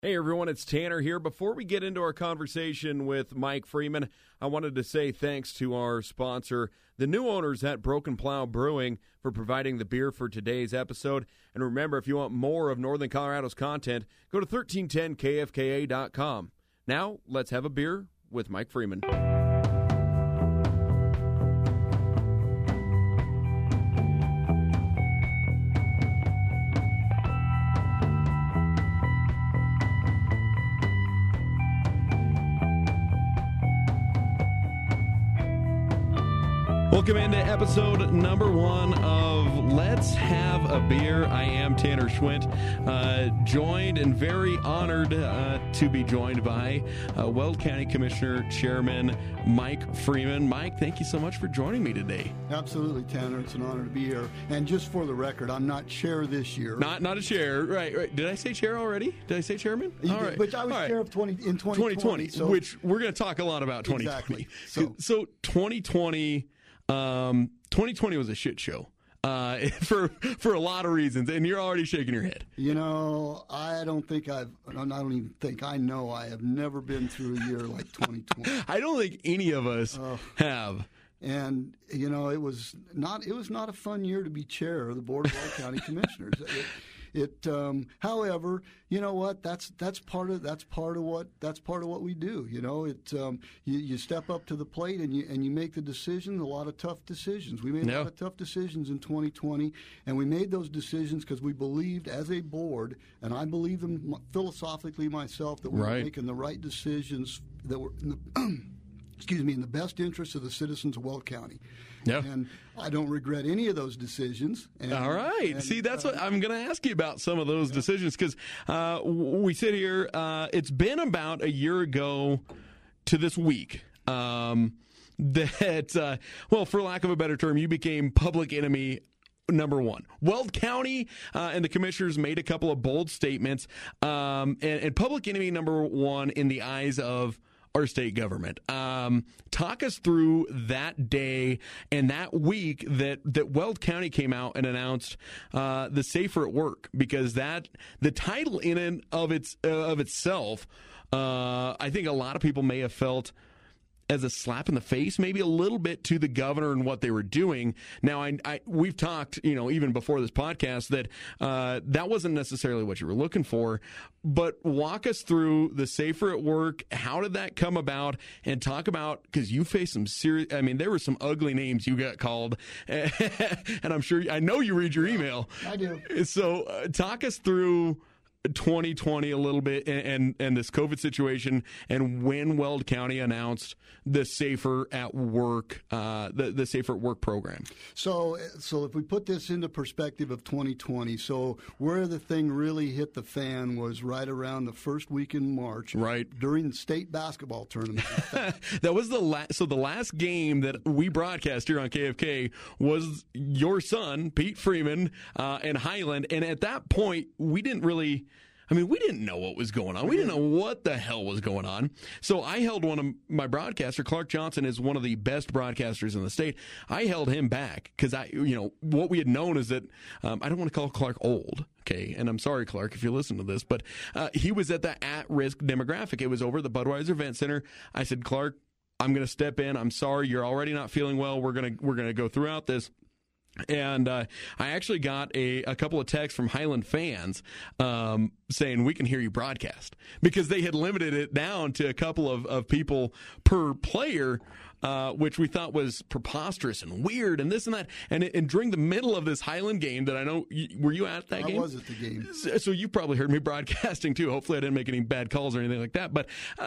Hey everyone, it's Tanner here. Before we get into our conversation with Mike Freeman, I wanted to say thanks to our sponsor, the new owners at Broken Plow Brewing, for providing the beer for today's episode. And remember, if you want more of Northern Colorado's content, go to 1310kfka.com. Now, let's have a beer with Mike Freeman. Welcome into episode number 1 of Let's Have a Beer. I am Tanner Schwint, joined and very honored to be joined by Weld County Commissioner Chairman Mike Freeman. Mike, thank you so much for joining me today. Absolutely, Tanner. It's an honor to be here. And just for the record, I'm not chair this year. Not a chair. Right. Did I say chair already? Did I say chairman? All right. Which I was chair of 2020. So. Which we're going to talk a lot about 2020. Exactly. So 2020... 2020 was a shit show for a lot of reasons, and you're already shaking your head. You know, I know I have never been through a year like 2020. I don't think any of us have. And you know, it was not a fun year to be chair of the Board of Weld County Commissioners. However, you know what? That's part of what we do. You know, you step up to the plate and you make the decisions. A lot of tough decisions. We made a lot of tough decisions in 2020, and we made those decisions because we believed as a board, and I believe them philosophically myself, that we were making the right decisions that were in the best interest of the citizens of Weld County. Yeah. And I don't regret any of those decisions. All right. See, that's what I'm going to ask you about, some of those decisions, because we sit here, it's been about a year ago to this week that, for lack of a better term, you became public enemy number 1. Weld County and the commissioners made a couple of bold statements, and public enemy number 1 in the eyes of our state government. Talk us through that day and that week that Weld County came out and announced the Safer at Work, because the title in and of itself, I think a lot of people may have felt as a slap in the face, maybe a little bit, to the governor and what they were doing. Now, we've talked, even before this podcast, that that wasn't necessarily what you were looking for. But walk us through the Safer at Work. How did that come about? And talk about, because you faced some serious, there were some ugly names you got called. And I know you read your email. I do. So talk us through 2020 a little bit, and this COVID situation, and when Weld County announced the Safer at Work, the Safer at Work program. So if we put this into perspective of 2020, so where the thing really hit the fan was right around the first week in March, right during the state basketball tournament. That was the last game that we broadcast here on KFK was your son, Pete Freeman, and Highland, and at that point we didn't know what was going on. We didn't know what the hell was going on. So I held one of my broadcaster, Clark Johnson is one of the best broadcasters in the state. I held him back because what we had known is that, I don't want to call Clark old. Okay. And I'm sorry, Clark, if you listen to this, but, he was at the at-risk demographic. It was over at the Budweiser Event Center. I said, Clark, I'm going to step in. I'm sorry. You're already not feeling well. We're going to go throughout this. And I actually got a couple of texts from Highland fans saying we can hear you broadcast, because they had limited it down to a couple of people per player, which we thought was preposterous and weird and this and that. And during the middle of this Highland game that I know, were you at that game? I was at the game. So you probably heard me broadcasting too. Hopefully I didn't make any bad calls or anything like that. But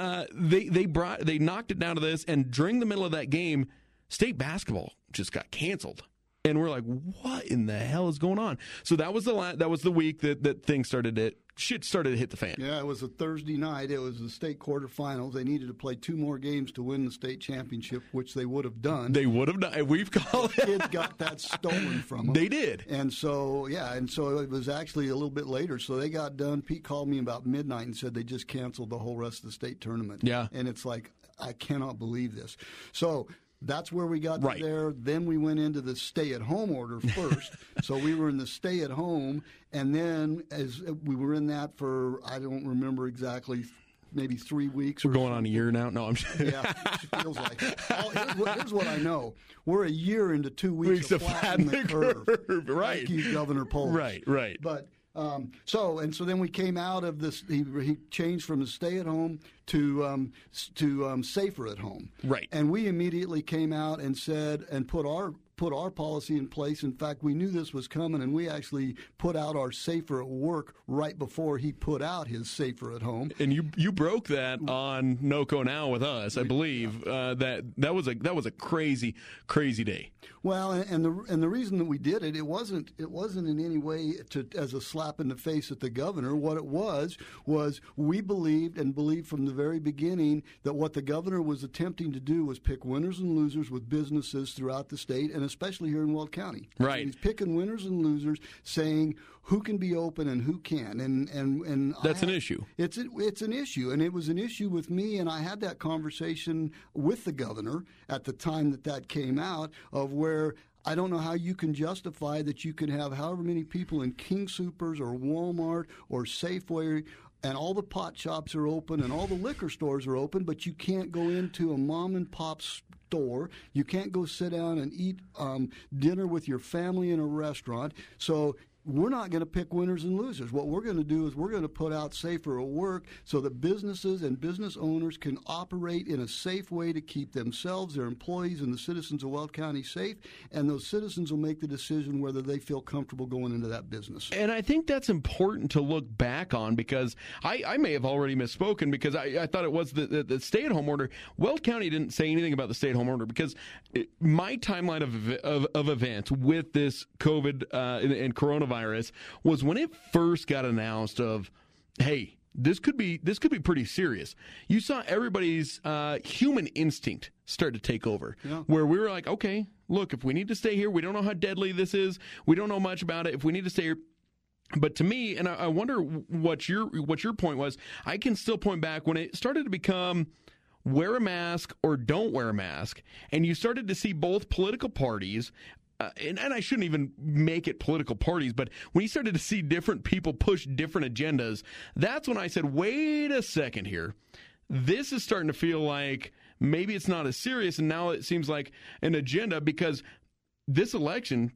they knocked it down to this, and during the middle of that game, state basketball just got canceled. And we're like, what in the hell is going on? So that was the week that things shit started to hit the fan. Yeah, it was a Thursday night. It was the state quarterfinals. They needed to play 2 more games to win the state championship, which they would have done. We've called it. Kids got that stolen from them. They did. And so it was actually a little bit later. So they got done. Pete called me about midnight and said they just canceled the whole rest of the state tournament. Yeah. And it's like, I cannot believe this. So That's where we got Right. to there. Then we went into the stay-at-home order first. So we were in the stay-at-home, and then as we were in that for, I don't remember exactly, maybe 3 weeks. We're going on a year now. No, I'm just Yeah, it feels like. Here's what I know. We're a year into 2 weeks of flattening the curve. Right. Thank you, Governor Polis. Right. But so then we came out of this. He changed from the stay-at-home to safer at home. Right. And we immediately came out and said and put our policy in place. In fact, we knew this was coming, and we actually put out our safer at work right before he put out his safer at home. And you broke that on NOCO Now with us, I believe. That was a crazy day. Well, and the reason that we did it, it wasn't in any way as a slap in the face at the governor. What it was we believed from the very beginning that what the governor was attempting to do was pick winners and losers with businesses throughout the state, and especially here in Weld County. Right. He's picking winners and losers, saying who can be open and who can, and that's an issue. It's an issue, and it was an issue with me, and I had that conversation with the governor at the time that came out, of where I don't know how you can justify that you can have however many people in King Soopers or Walmart or Safeway, and all the pot shops are open and all the liquor stores are open, but you can't go into a mom and pop store. You can't go sit down and eat dinner with your family in a restaurant. So we're not going to pick winners and losers. What we're going to do is we're going to put out safer at work so that businesses and business owners can operate in a safe way to keep themselves, their employees, and the citizens of Weld County safe, and those citizens will make the decision whether they feel comfortable going into that business. And I think that's important to look back on, because I may have already misspoken, because I thought it was the stay-at-home order. Weld County didn't say anything about the stay-at-home order, because my timeline of events with this COVID and coronavirus was when it first got announced of, hey, this could be pretty serious. You saw everybody's human instinct start to take over, where we were like, okay, look, if we need to stay here, we don't know how deadly this is, we don't know much about it. If we need to stay here. But to me, and I wonder what your point was, I can still point back when it started to become wear a mask or don't wear a mask, and you started to see both political parties. And I shouldn't even make it political parties, but when you started to see different people push different agendas, that's when I said, wait a second here. This is starting to feel like maybe it's not as serious, and now it seems like an agenda, because this election,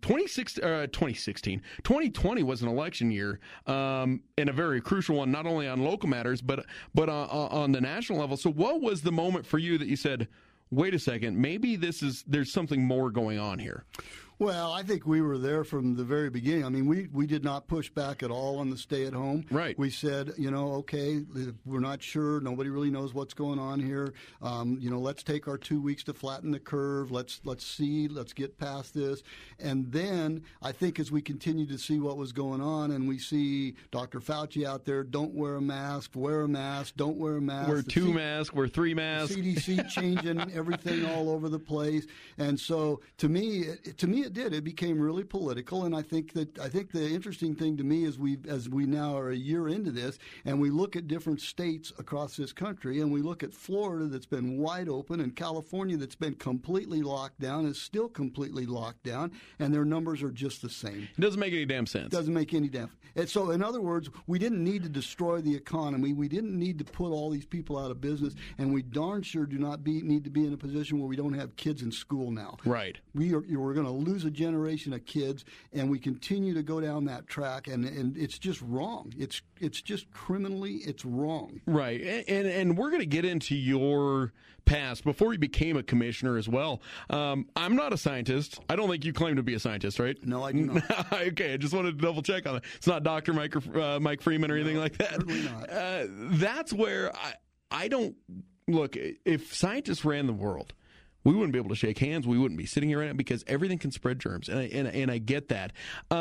2020 was an election year, and a very crucial one, not only on local matters, but on the national level. So what was the moment for you that you said, wait a second, maybe there's something more going on here? Well, I think we were there from the very beginning. I mean, we did not push back at all on the stay-at-home. Right. We said, okay, we're not sure. Nobody really knows what's going on here. Let's take our 2 weeks to flatten the curve. Let's see. Let's get past this. And then I think as we continue to see what was going on, and we see Dr. Fauci out there, don't wear a mask, wear a mask, don't wear a mask. Wear two masks, wear three masks. CDC changing everything all over the place. And so to me, it did. It became really political, and I think the interesting thing to me is as we now are a year into this, and we look at different states across this country, and we look at Florida that's been wide open, and California that's been completely locked down, is still completely locked down, and their numbers are just the same. It doesn't make any damn sense. Doesn't make any damn. And so, in other words, we didn't need to destroy the economy. We didn't need to put all these people out of business, and we darn sure do not need to be in a position where we don't have kids in school now. Right. We're going to lose a generation of kids, and we continue to go down that track, and it's just wrong. It's just criminally, it's wrong. Right, and we're going to get into your past before you became a commissioner as well. I'm not a scientist. I don't think you claim to be a scientist, right? No, I do not. Okay, I just wanted to double check on that. It's not Dr. Mike Freeman or anything like that. Certainly not. That's where I don't look. If scientists ran the world, we wouldn't be able to shake hands. We wouldn't be sitting here right now, because everything can spread germs, and I get that.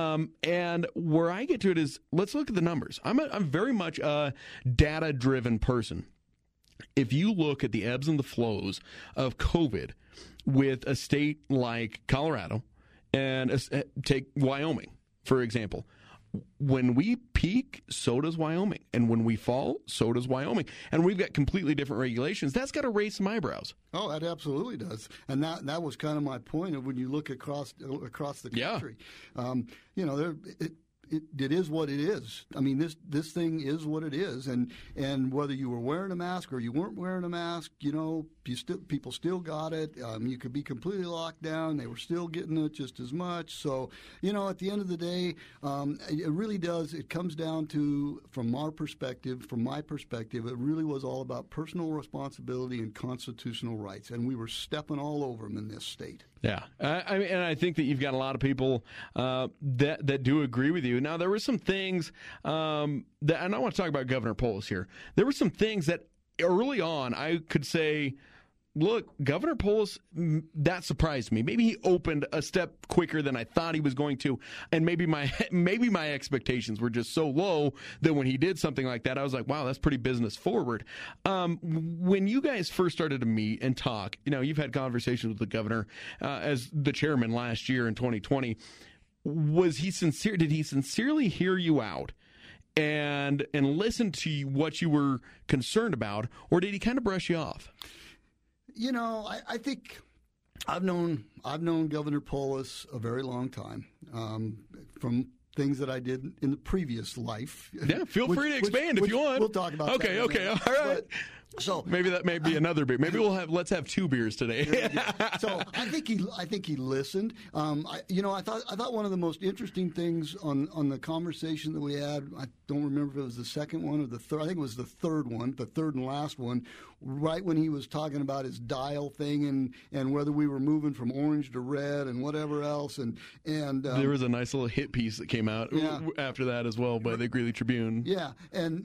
And where I get to it is, let's look at the numbers. I'm very much a data-driven person. If you look at the ebbs and the flows of COVID with a state like Colorado, and take Wyoming, for example, when we peak, so does Wyoming. And when we fall, so does Wyoming. And we've got completely different regulations. That's got to raise some eyebrows. Oh, that absolutely does. And that was kind of my point of when you look across the country. Yeah. It is what it is. I mean, this thing is what it is, and whether you were wearing a mask or you weren't wearing a mask, people still got it. You could be completely locked down; they were still getting it just as much. So, at the end of the day, it really does. It comes down to, from my perspective, it really was all about personal responsibility and constitutional rights, and we were stepping all over them in this state. Yeah, and I think that you've got a lot of people that do agree with you. Now, there were some things and I want to talk about Governor Polis here. There were some things that early on I could say, look, Governor Polis, that surprised me. Maybe he opened a step quicker than I thought he was going to, and maybe my expectations were just so low that when he did something like that, I was like, wow, that's pretty business forward. When you guys first started to meet and talk, you've had conversations with the governor as the chairman last year in 2020. Was he sincere? Did he sincerely hear you out and listen to what you were concerned about, or did he kind of brush you off? I think I've known Governor Polis a very long time, from things that I did in the previous life. Yeah, feel free to expand if you want. We'll talk about that. Okay, all right. So maybe that may be another beer. Maybe let's have 2 beers today. So I think he listened. I thought one of the most interesting things on the conversation that we had, I don't remember if it was the second one or the third. I think it was the third one, the third and last one, right when he was talking about his dial thing and whether we were moving from orange to red and whatever else. And there was a nice little hit piece that came out after that as well by the Greeley Tribune. Yeah, and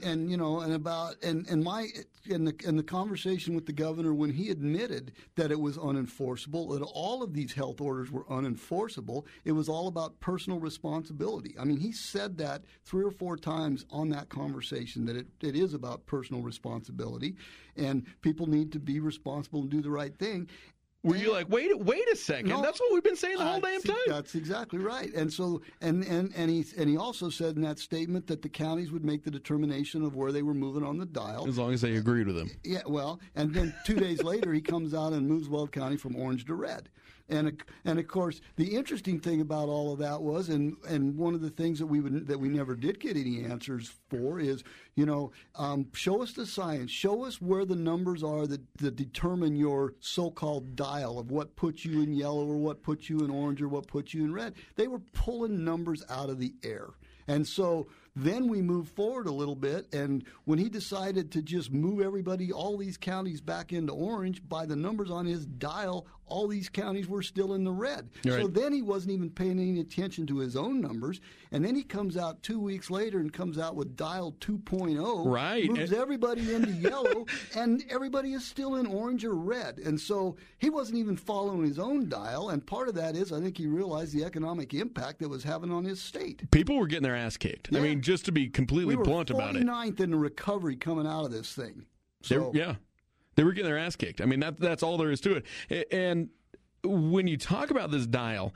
the conversation with the governor when he admitted that it was unenforceable, that all of these health orders were unenforceable, it was all about personal responsibility. I mean, he said that 3 or 4 times on that conversation, that it is about personal responsibility, and people need to be responsible and do the right thing. Were you like, wait a second? No, that's what we've been saying the whole damn time. That's exactly right. And so, and he also said in that statement that the counties would make the determination of where they were moving on the dial, as long as they agreed with him. Yeah, well, and then 2 days later, he comes out and moves Weld County from orange to red. And of course, the interesting thing about all of that was, and one of the things that we never did get any answers for is, show us the science, show us where the numbers are that determine your so-called dial of what puts you in yellow or what puts you in orange or what puts you in red. They were pulling numbers out of the air. And so then we moved forward a little bit, and when he decided to just move all these counties back into orange, by the numbers on his dial, all these counties were still in the red. Right. So then he wasn't even paying any attention to his own numbers, and then he comes out 2 weeks later and comes out with dial 2.0, right, moves everybody into yellow, and everybody is still in orange or red. And so he wasn't even following his own dial, and part of that is I think he realized the economic impact it was having on his state. People were getting their ass kicked. Yeah. I mean, just to be completely blunt about it. We were 49th in the recovery coming out of this thing. So, they were getting their ass kicked. I mean, that's all there is to it. And when you talk about this dial,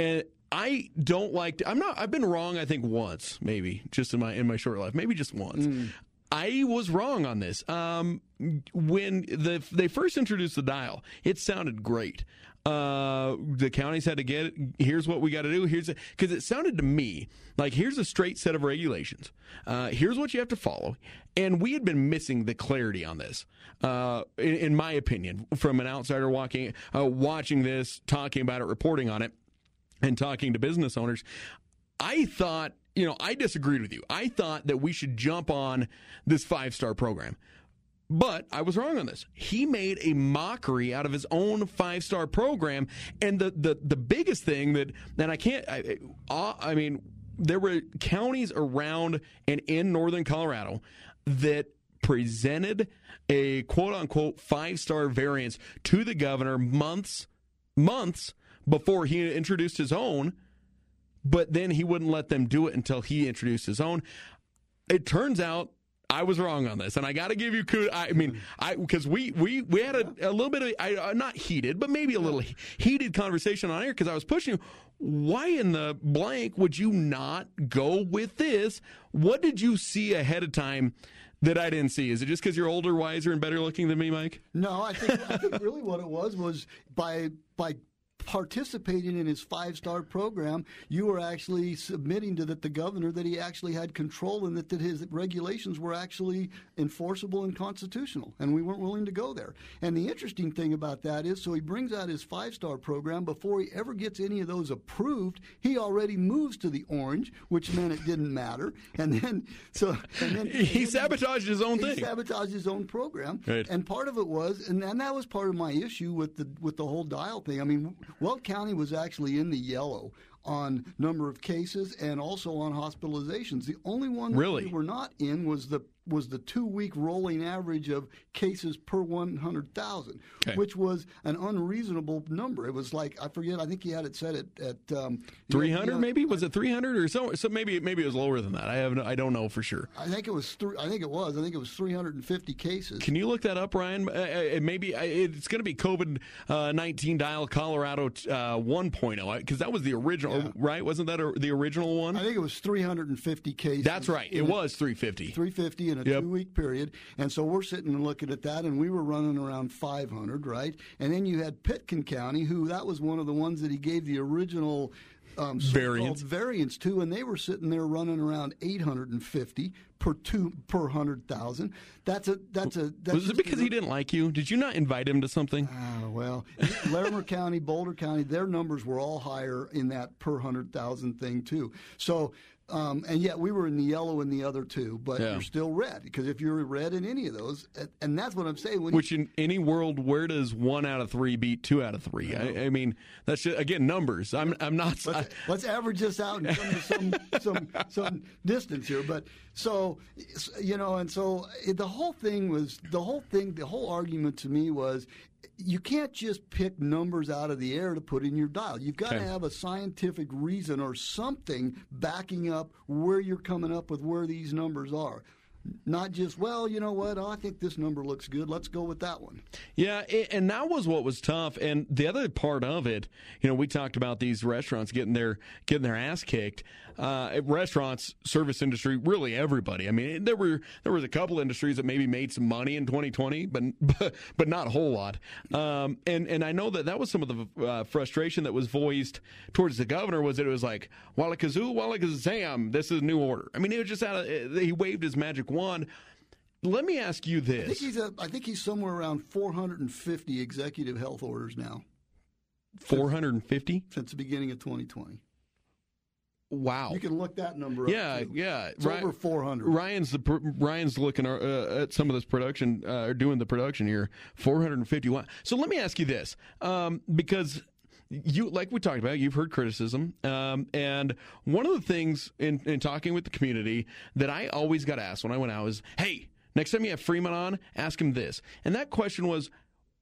I don't like I've been wrong, I think, once, maybe, just in my short life, maybe just once. I was wrong on this. When they first introduced the dial, it sounded great. The counties had to get it. Here's what we got to do. Because it sounded to me like here's a straight set of regulations. Here's what you have to follow. And we had been missing the clarity on this, in my opinion, from an outsider watching this, talking about it, reporting on it, and talking to business owners. I thought, I disagreed with you. I thought that we should jump on this 5-star program. But I was wrong on this. He made a mockery out of his own 5-star program. And the biggest thing there were counties around and in northern Colorado that presented a quote-unquote 5-star variance to the governor months before he introduced his own, but then he wouldn't let them do it until he introduced his own. It turns out I was wrong on this, and I got to give you kudos. I mean, because we had a little bit of not heated, but maybe a little heated conversation on air because I was pushing you. Why in the blank would you not go with this? What did you see ahead of time that I didn't see? Is it just because you're older, wiser, and better looking than me, Mike? No, I think really what it was by participating in his 5-star program, you were actually submitting to the governor that he actually had control and that his regulations were actually enforceable and constitutional, and we weren't willing to go there. And the interesting thing about that is, so he brings out his 5-star program. Before he ever gets any of those approved, he already moves to the orange, which meant it didn't matter. And then he sabotaged his own thing. He sabotaged his own program. Right. And part of it was, and that was part of my issue with the whole dial thing. I mean, Weld County was actually in the yellow on number of cases and also on hospitalizations. The only one that we were not in was the 2-week rolling average of cases per 100,000, which was an unreasonable number. It was like, I forget, I think he had it set at 300 maybe? Was it 300 or so? So maybe it was lower than that. I don't know for sure. I think it was 350 cases. Can you look that up, Ryan? Maybe it's going to be COVID-19 Dial Colorado 1.0 because that was the original, right? Wasn't that the original one? I think it was 350 cases. That's right. It was 350. 350 in a 2-week period. And so we're sitting and looking at that, and we were running around 500, right? And then you had Pitkin County, that was one of the ones that he gave the original variance to, and they were sitting there running around 850 per 100,000. Was it because he didn't like you? Did you not invite him to something? Well, Larimer County, Boulder County, their numbers were all higher in that per 100,000 thing too. So. And yet we were in the yellow in the other two, but you're still red, because if you're red in any of those, and that's what I'm saying. Which in any world, where does 1 out of 3 beat 2 out of 3? I mean, that's just, again, numbers. I'm not. Let's average this out and come to some distance here. But so and so the whole argument to me was, you can't just pick numbers out of the air to put in your dial. You've got to have a scientific reason or something backing up where you're coming up with where these numbers are. Not just, well, you know what, I think this number looks good. Let's go with that one. Yeah, and that was what was tough. And the other part of it, we talked about these restaurants getting their ass kicked. Restaurants, service industry, really everybody. I mean, there was a couple industries that maybe made some money in 2020, but not a whole lot. And I know that was some of the frustration that was voiced towards the governor, was that it was like, wallakazoo, wallakazam, this is a new order. I mean, it was just he waved his magic wand. Let me ask you this. I think he's somewhere around 450 executive health orders now. 450? Since the beginning of 2020. Wow. You can look that number up. Yeah, too. yeah. It's over 400. Ryan's looking at some of this production, doing the production here. 451. So let me ask you this, because you, like we talked about, you've heard criticism, and one of the things in talking with the community that I always got asked when I went out is, hey, next time you have Freeman on, ask him this. And that question was,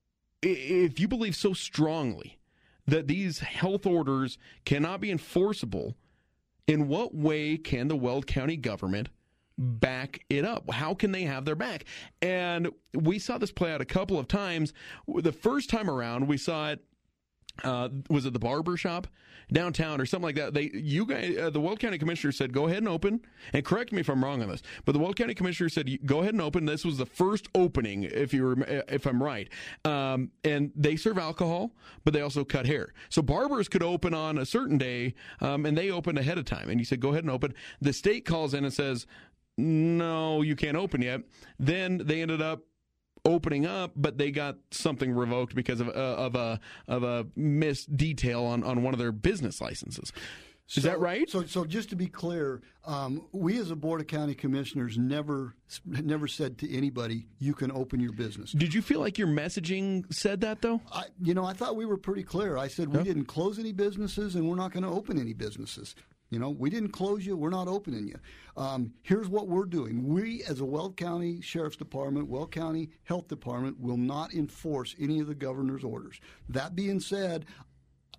if you believe so strongly that these health orders cannot be enforceable, in what way can the Weld County government back it up? How can they have their back? And we saw this play out a couple of times. The first time around, we saw it, was it the barber shop downtown or something like that? The Weld County Commissioner said, go ahead and open. And correct me if I'm wrong on this, but the Weld County Commissioner said, go ahead and open. This was the first opening, if I'm right. And they serve alcohol, but they also cut hair. So barbers could open on a certain day, and they opened ahead of time. And he said, go ahead and open. The state calls in and says, no, you can't open yet. Then they ended up opening up, but they got something revoked because of a missed detail on one of their business licenses. Is that right? So just to be clear, we as a Board of County Commissioners never said to anybody, you can open your business. Did you feel like your messaging said that, though? I thought we were pretty clear. I said we didn't close any businesses and we're not going to open any businesses. We didn't close you. We're not opening you. Here's what we're doing. We, as a Weld County Sheriff's Department, Weld County Health Department, will not enforce any of the governor's orders. That being said,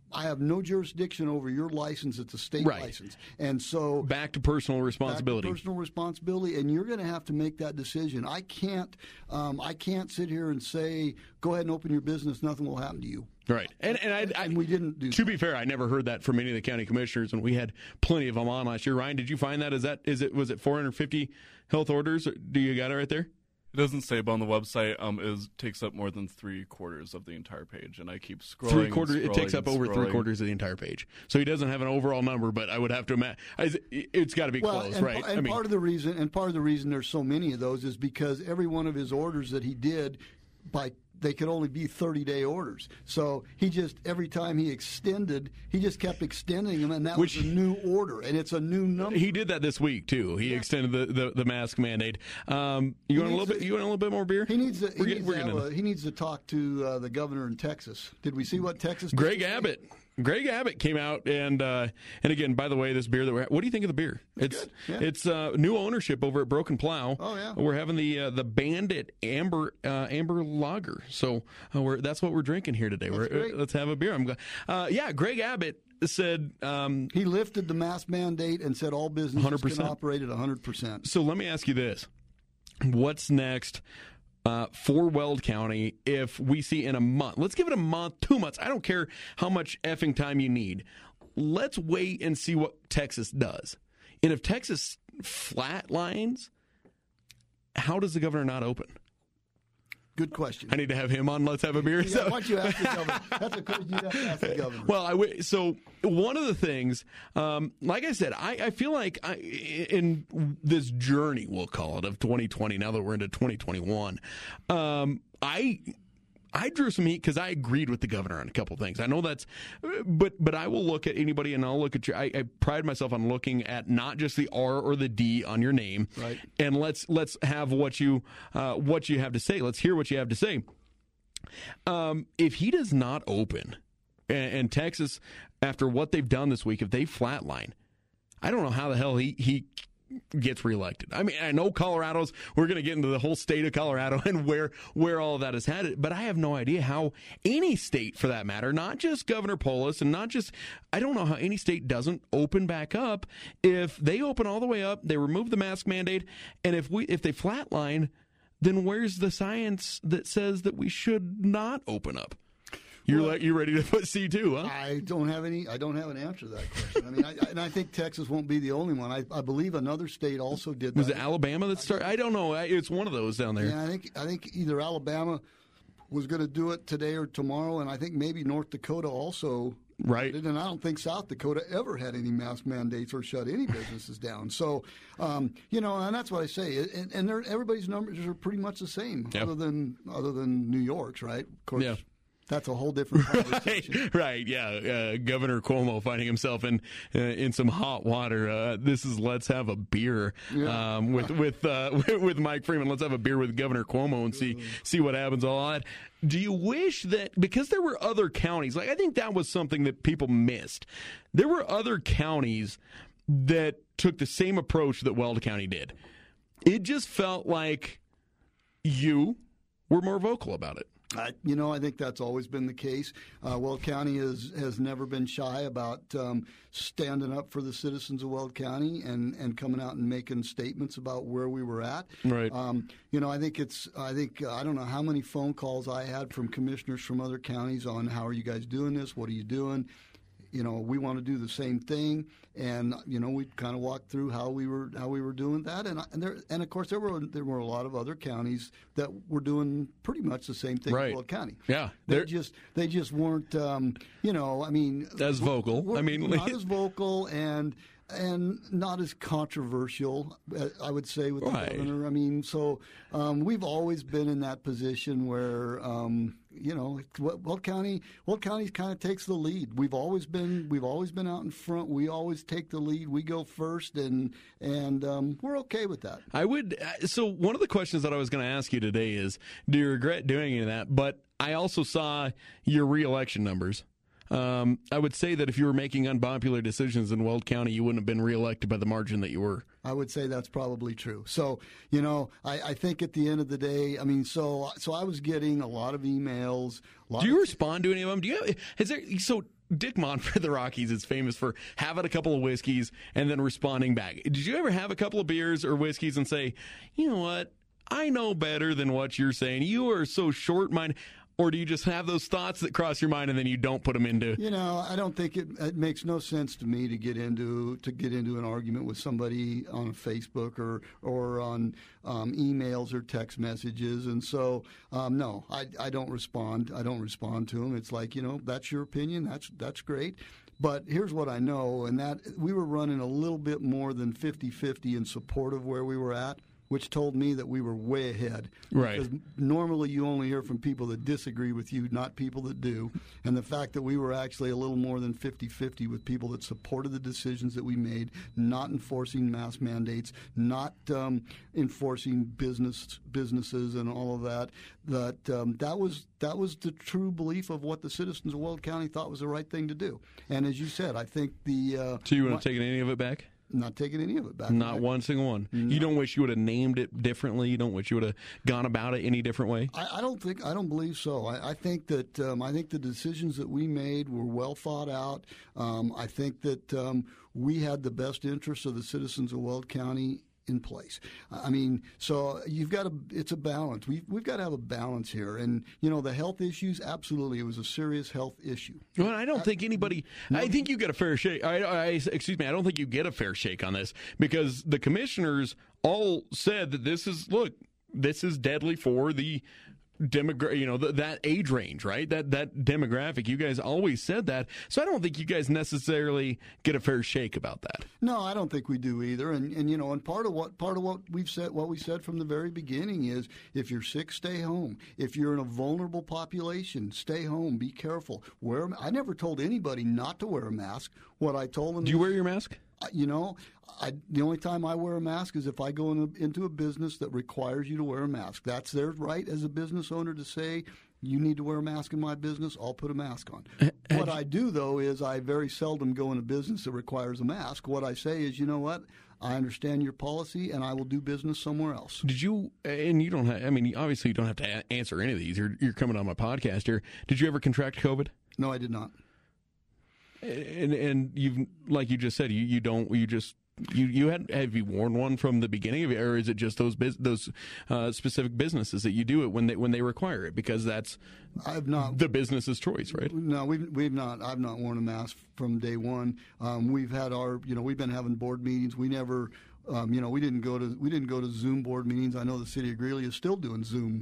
I have no jurisdiction over your license. It's a state license. And so back to personal responsibility. And you're going to have to make that decision. I can't sit here and say, go ahead and open your business. Nothing will happen to you. Right. And we didn't do to be fair, I never heard that from any of the county commissioners, and we had plenty of them on last year. Ryan, did you find that? Was it 450 health orders? Do you got it right there? It doesn't say, but on the website, it takes up more than 3/4 of the entire page, and I keep scrolling. It takes up over 3/4 of the entire page. So he doesn't have an overall number, but I would have to imagine it's got to be close, right? And part of the reason there's so many of those is because every one of his orders that he did they could only be 30-day orders. So every time he just kept extending them, and that was a new order, and it's a new number. He did that this week too. He extended the mask mandate. You want a little bit more beer? He needs to talk to the governor in Texas. Did we see what Texas? Greg Abbott came out and again, by the way, this beer what do you think of the beer? It's new ownership over at Broken Plow. Oh yeah, we're having the Bandit Amber Lager. So that's what we're drinking here today. Let's have a beer. I'm glad. Greg Abbott said he lifted the mask mandate and said all businesses 100%. Can operate at 100%. So let me ask you this: what's next? For Weld County, if we see in a month, let's give it a month, 2 months. I don't care how much effing time you need. Let's wait and see what Texas does. And if Texas flatlines, how does the governor not open? Good question. I need to have him on. Let's have a beer. Yeah, why don't you ask the governor? That's a question you'd have to ask the governor. Well, so one of the things, like I said, I feel like in this journey, we'll call it, of 2020, now that we're into 2021, I drew some heat because I agreed with the governor on a couple things. I know that's, but I will look at anybody and I'll look at I pride myself on looking at not just the R or the D on your name, right? And let's have what you have to say. Let's hear what you have to say. If he does not open, and Texas, after what they've done this week, if they flatline, I don't know how the hell he gets reelected. I mean, I know we're going to get into the whole state of Colorado and where all of that is headed, but I have no idea how any state, for that matter, not just Governor Polis and I don't know how any state doesn't open back up. If they open all the way up, they remove the mask mandate, and if they flatline, then where's the science that says that we should not open up? You're ready to put C2, huh? I don't have an answer to that question. I mean, I think Texas won't be the only one. I believe another state also did that. Was it Alabama that started? I don't know. It's one of those down there. Yeah, I think either Alabama was going to do it today or tomorrow, and I think maybe North Dakota also. Right. And I don't think South Dakota ever had any mask mandates or shut any businesses down. So, and that's what I say. And everybody's numbers are pretty much the same, other than New York's, right? Of course. Yeah. That's a whole different conversation. Right, yeah. Governor Cuomo finding himself in some hot water. This is Let's Have a Beer with Mike Freeman. Let's have a beer with Governor Cuomo and see what happens. All that. Do you wish that, because there were other counties, I think that was something that people missed. There were other counties that took the same approach that Weld County did. It just felt like you were more vocal about it. I think that's always been the case. Weld County has never been shy about standing up for the citizens of Weld County and coming out and making statements about where we were at. Right. I think I don't know how many phone calls I had from commissioners from other counties on how are you guys doing this? What are you doing? We want to do the same thing, and we kind of walked through how we were doing that, and of course there were a lot of other counties that were doing pretty much the same thing right. as Weld County. Yeah, they just weren't as vocal. Not as vocal and not as controversial, I would say, with the governor. I mean, so we've always been in that position where Weld County kind of takes the lead. We've always been out in front. We always take the lead. We go first, and we're okay with that. So one of the questions that I was going to ask you today is, do you regret doing any of that? But I also saw your reelection numbers. I would say that if you were making unpopular decisions in Weld County, you wouldn't have been reelected by the margin that you were. I would say that's probably true. So, I think at the end of the day, so I was getting a lot of emails. Do you respond to any of them? Dick Monfort of the Rockies is famous for having a couple of whiskeys and then responding back. Did you ever have a couple of beers or whiskeys and say, you know what, I know better than what you're saying. You are so short-minded. Or do you just have those thoughts that cross your mind and then you don't put them into? I don't think it makes no sense to me to get into an argument with somebody on Facebook or on emails or text messages. And so, no, I don't respond. I don't respond to them. It's like, that's your opinion. That's great. But here's what I know, and that we were running a little bit more than 50-50 in support of where we were at, which told me that we were way ahead. Right. Because normally you only hear from people that disagree with you, not people that do. And the fact that we were actually a little more than 50-50 with people that supported the decisions that we made, not enforcing mask mandates, not enforcing businesses and all of that, that was the true belief of what the citizens of Weld County thought was the right thing to do. And as you said, I think So you wouldn't have taken any of it back? Not taking any of it back. Not one single one. No. You don't wish you would have named it differently? You don't wish you would have gone about it any different way? I don't believe so. I think that I think the decisions that we made were well thought out. I think that we had the best interests of the citizens of Weld County in place. I mean, so it's a balance. We've got to have a balance here. And, the health issues, absolutely, it was a serious health issue. Well, I don't think anybody, I think you get a fair shake. I don't think you get a fair shake on this because the commissioners all said that this is deadly for the that age range, right? That demographic. You guys always said that. So I don't think you guys necessarily get a fair shake about that. No, I don't think we do either. And part of what we've said, what we said from the very beginning is, if you're sick, stay home. If you're in a vulnerable population, stay home. Be careful. I never told anybody not to wear a mask. What I told them. Do you wear your mask? The only time I wear a mask is if I go into a business that requires you to wear a mask. That's their right as a business owner to say, you need to wear a mask in my business, I'll put a mask on. What I do, though, is I very seldom go in a business that requires a mask. What I say is, you know what? I understand your policy, and I will do business somewhere else. Did you, and you don't have, obviously you don't have to answer any of these. You're coming on my podcast here. Did you ever contract COVID? No, I did not. And you've, like you just said, have you worn one from the beginning of it, or is it just those specific businesses that you do it when they require it, because that's the business's choice, right? No, we've not. I've not worn a mask from day one. We've had we've been having board meetings. We never, we didn't go to Zoom board meetings. I know the city of Greeley is still doing Zoom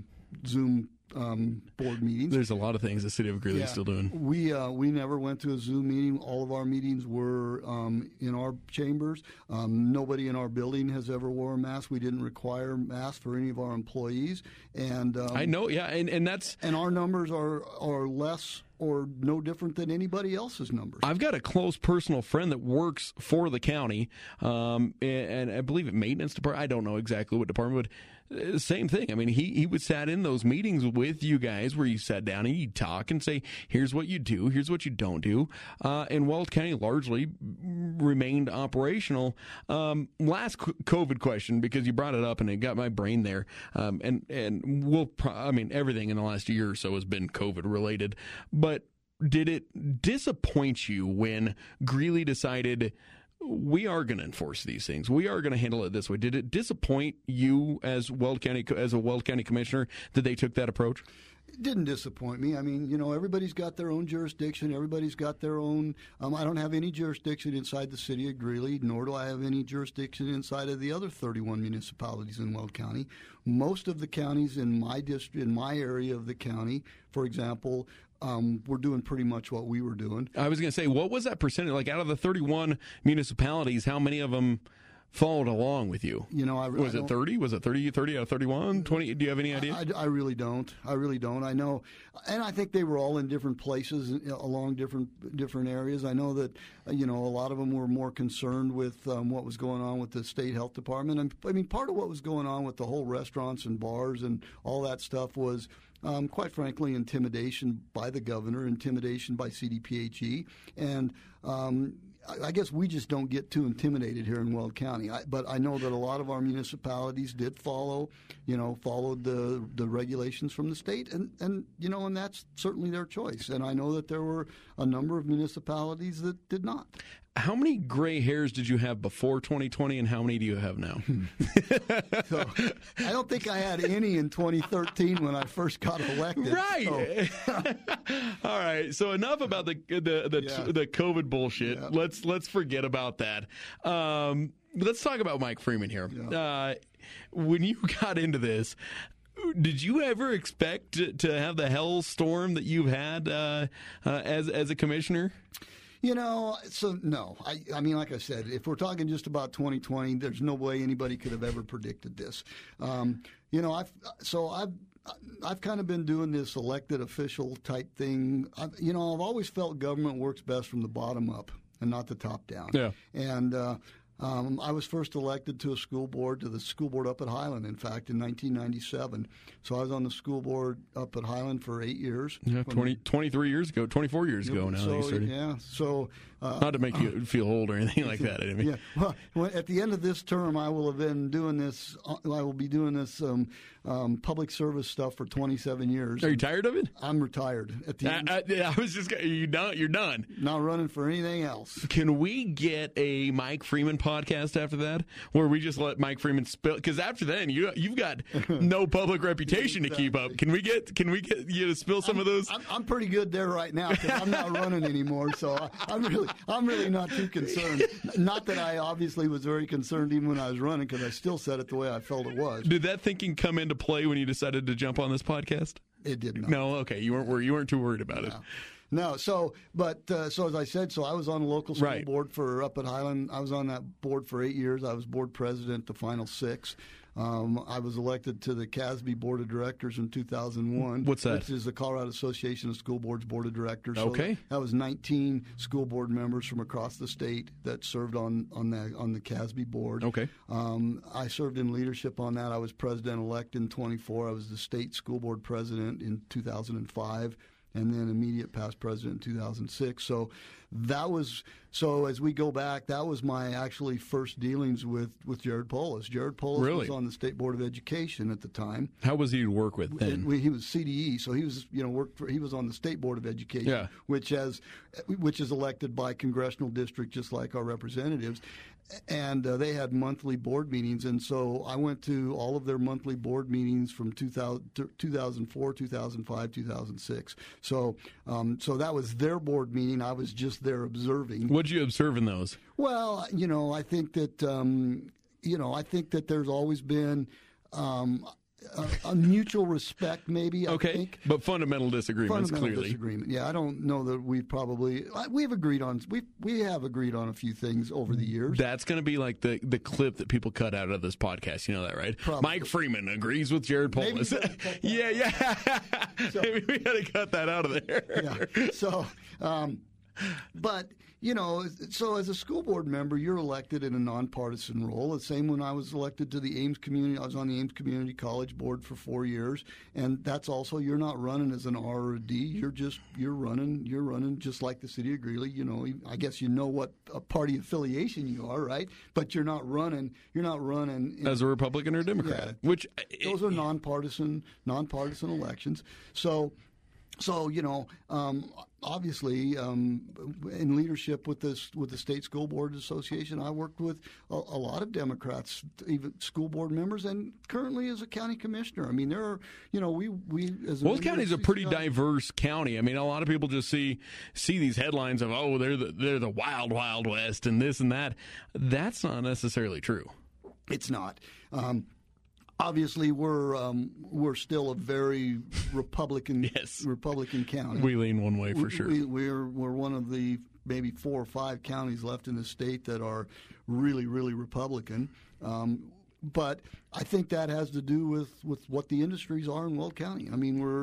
board meetings. There's a lot of things the city of Greeley is still doing. We never went to a Zoom meeting. All of our meetings were in our chambers. Nobody in our building has ever wore a mask. We didn't require masks for any of our employees. And I know, yeah, and that's, and our numbers are less or no different than anybody else's numbers. I've got a close personal friend that works for the county, and I believe at maintenance department. I don't know exactly what department, but same thing. He would sat in those meetings with you guys where you sat down and you'd talk and say, here's what you do, here's what you don't do. And Weld County largely remained operational. Last COVID question, because you brought it up and it got my brain there. And everything in the last year or so has been COVID related. But did it disappoint you when Greeley decided, we are going to enforce these things, we are going to handle it this way? Did it disappoint you as a Weld County commissioner that they took that approach? It didn't disappoint me. Everybody's got their own jurisdiction. Everybody's got their own. I don't have any jurisdiction inside the city of Greeley, nor do I have any jurisdiction inside of the other 31 municipalities in Weld County. Most of the counties in my district, in my area of the county, for example, we're doing pretty much what we were doing. I was going to say, what was that percentage? Like, out of the 31 municipalities, how many of them followed along with you? Was it 30? Was it 30 out of 31? 20? Do you have any idea? I really don't. I know, and I think they were all in different places along different areas. I know that a lot of them were more concerned with what was going on with the state health department. And part of what was going on with the whole restaurants and bars and all that stuff was, quite frankly, intimidation by the governor, intimidation by CDPHE, and I guess we just don't get too intimidated here in Weld County. But I know that a lot of our municipalities did followed the regulations from the state, and that's certainly their choice. And I know that there were a number of municipalities that did not. How many gray hairs did you have before 2020, and how many do you have now? So, I don't think I had any in 2013 when I first got elected. Right. So. All right. So enough about the COVID bullshit. Yeah. Let's forget about that. Let's talk about Mike Freeman here. Yeah. When you got into this, did you ever expect to have the hellstorm that you've had as a commissioner? So no. I mean, like I said, if we're talking just about 2020, there's no way anybody could have ever predicted this. I've kind of been doing this elected official type thing. I've always felt government works best from the bottom up and not the top down. Yeah. And I was first elected to the school board up at Highland, in fact, in 1997. So I was on the school board up at Highland for 8 years. Yeah, 23 years ago, 24 years ago now. So not to make you feel old or anything like that. I mean. Yeah. Well, at the end of this term, I will be doing this public service stuff for 27 years. Are you tired of it? I'm retired. At the end. I was just you're done. Not running for anything else. Can we get a Mike Freeman podcast after that, where we just let Mike Freeman spill? Because after then, you've got no public reputation to keep up. Can we get you to spill some of those? I'm pretty good there right now because I'm not running anymore, so I'm really not too concerned. Not that I obviously was very concerned even when I was running, because I still said it the way I felt it was. Did that thinking come into play when you decided to jump on this podcast? It did not. No, okay, you weren't too worried about it. No, so as I said, I was on the local school board up at Highland. I was on that board for 8 years. I was board president the final 6. I was elected to the CASB Board of Directors in 2001. What's that? Which is the Colorado Association of School Boards Board of Directors. Okay. So that was 19 school board members from across the state that served on the CASB board. Okay. I served in leadership on that. I was president-elect in 24. I was the state school board president in 2005. And then immediate past president in 2006. So as we go back, that was my actually first dealings with Jared Polis. Jared Polis was on the State Board of Education at the time. How was he to work with then? He was CDE, so he was he was on the State Board of Education, which is elected by congressional district, just like our representatives. And they had monthly board meetings, and so I went to all of their monthly board meetings from 2004, 2005, 2006. So that was their board meeting. I was just there observing. What did you observe in those? Well, I think that there's always been a mutual respect, maybe. Okay, I think. But fundamental disagreements. Fundamental disagreement. Yeah, I don't know that we've agreed on a few things over the years. That's going to be like the clip that people cut out of this podcast. You know that, right? Probably. Mike Freeman agrees with Jared Polis. Yeah. So, maybe we got to cut that out of there. Yeah. So, but. So as a school board member, you're elected in a nonpartisan role. The same when I was elected to the Ames Community. I was on the Ames Community College Board for 4 years, and that's also you're not running as an R or a D. You're running just like the city of Greeley. I guess what party affiliation you are, right? But you're not running as a Republican or Democrat. Yeah, which those are nonpartisan elections. So obviously, in leadership with the State School Board Association, I worked with a lot of Democrats, even school board members, and currently as a county commissioner. I mean, there are, we as Weld County is a pretty diverse county. I mean, a lot of people just see these headlines of they're the wild, wild west and this and that. That's not necessarily true. It's not. Obviously, we're still a very Republican Republican county. We lean one way for sure. We're one of the maybe 4 or 5 counties left in the state that are really, really Republican. But I think that has to do with what the industries are in Weld County. I mean,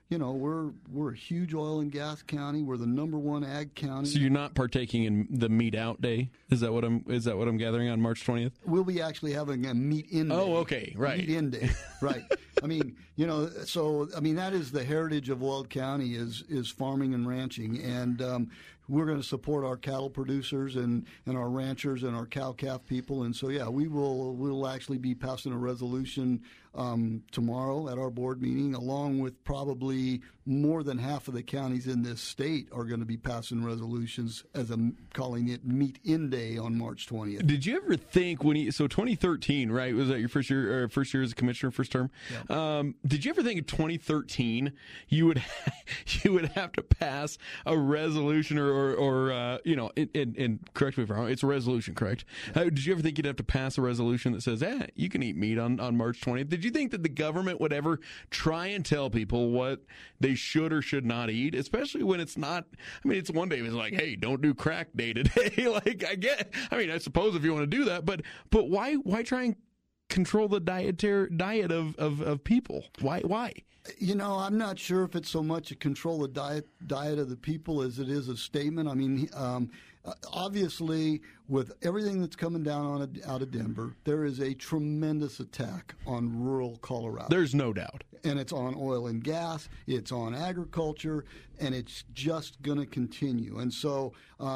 we're a huge oil and gas county. We're the #1 ag county. So you're not partaking in the meat out day? Is that what I'm gathering on March 20th? We'll be actually having a meat in day. Oh, okay, right. Meat in day, right. I mean, that is the heritage of Weld County is farming and ranching, and we're going to support our cattle producers and our ranchers and our cow-calf people. And so, yeah, we'll actually be passing a resolution tomorrow at our board meeting, along with probably more than half of the counties in this state are going to be passing resolutions calling it Meat In Day on March 20th. Did you ever think so 2013, right? Was that your first year as a commissioner, first term? Yeah. Did you ever think in 2013 you would have to pass a resolution or and correct me if I'm wrong, it's a resolution, correct? Did you ever think you'd have to pass a resolution that says, you can eat meat on March 20th? Did you think that the government would ever try and tell people what they should or should not eat, especially when it's not? I mean, it's one day it's like, hey, don't do crack day today. Like, I suppose if you want to do that, but why try and control the diet of people? Why? I'm not sure if it's so much a control the diet of the people as it is a statement. I mean, obviously, with everything that's coming down out of Denver, there is a tremendous attack on rural Colorado. There's no doubt. And it's on oil and gas, it's on agriculture, and it's just going to continue. And so,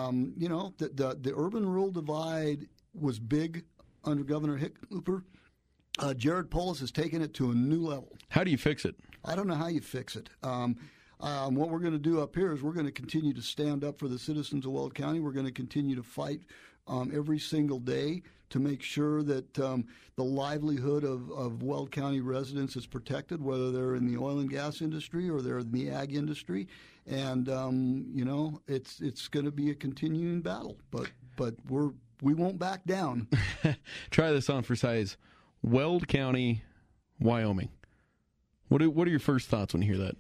the urban-rural divide was big under Governor Hickenlooper. Jared Polis has taken it to a new level. How do you fix it? I don't know how you fix it. What we're going to do up here is we're going to continue to stand up for the citizens of Weld County. We're going to continue to fight every single day to make sure that the livelihood of Weld County residents is protected, whether they're in the oil and gas industry or they're in the ag industry. And, it's going to be a continuing battle. But we won't back down. Try this on for size. Weld County, Wyoming. What are your first thoughts when you hear that?